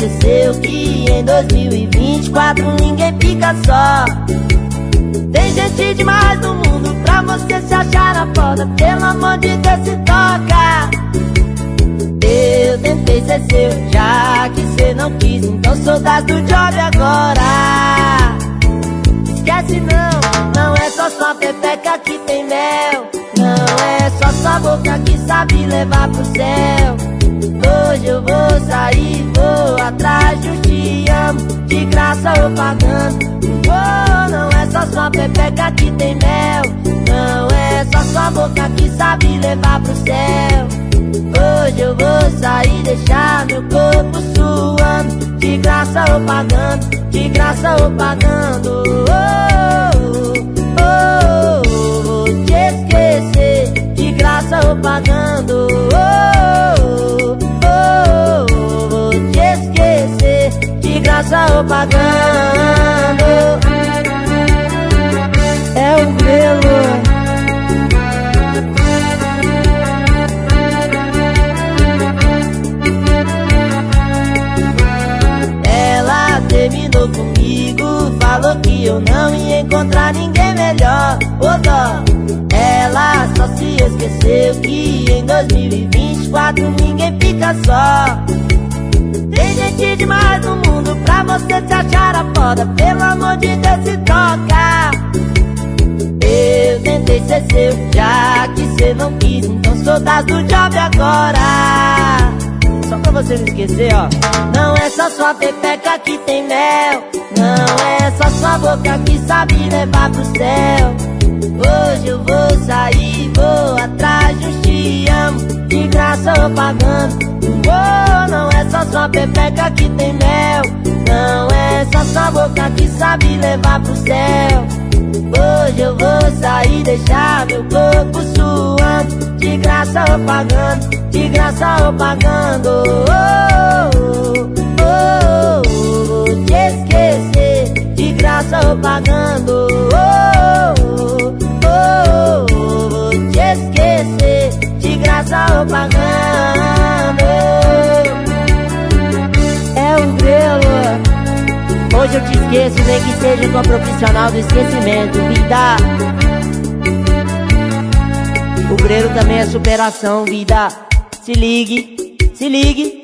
esqueceu que em 2024 ninguém fica só. Tem gente demais no mundo pra você se achar na foda. Pelo amor de Deus, se toca. Eu tentei ser seu, já que cê não quis, então sou das do job agora. Esquece não, não é só sua pepeca que tem mel. Não é só sua boca que sabe levar pro céu. Hoje eu vou sair, vou atrás de um te amo, de graça ou pagando. Oh, não é só sua pepeca que tem mel. Não é só sua boca que sabe levar pro céu. Hoje eu vou sair, deixar meu corpo suando, de graça ou pagando, de graça ou pagando. Vou te esquecer, de graça ou pagando. Vou te esquecer, de graça ou pagando. É o Grelo. Terminou comigo, falou que eu não ia encontrar ninguém melhor. Ô dó, ela só se esqueceu que em 2024 ninguém fica só. Tem gente demais no mundo pra você se achar a foda. Pelo amor de Deus, se toca. Eu tentei ser seu, já que cê não quis, então sou das do job agora. Só pra você não esquecer, ó. Não é só sua pepeca que tem mel. Não é só sua boca que sabe levar pro céu. Hoje eu vou sair, vou atrás de um te amo, de graça ou pagando. Oh, não é só sua pepeca que tem mel. Não é só sua boca que sabe levar pro céu. Hoje eu vou sair, deixar meu corpo suando, de graça ou pagando, de graça ou pagando. Vou te esquecer, de graça ou pagando. Vou te esquecer, de graça ou pagando. É um Grelo. Hoje eu te esqueço, nem que seja com a profissional do esquecimento, vida. O Grelo também é superação, vida. Se ligue, se ligue.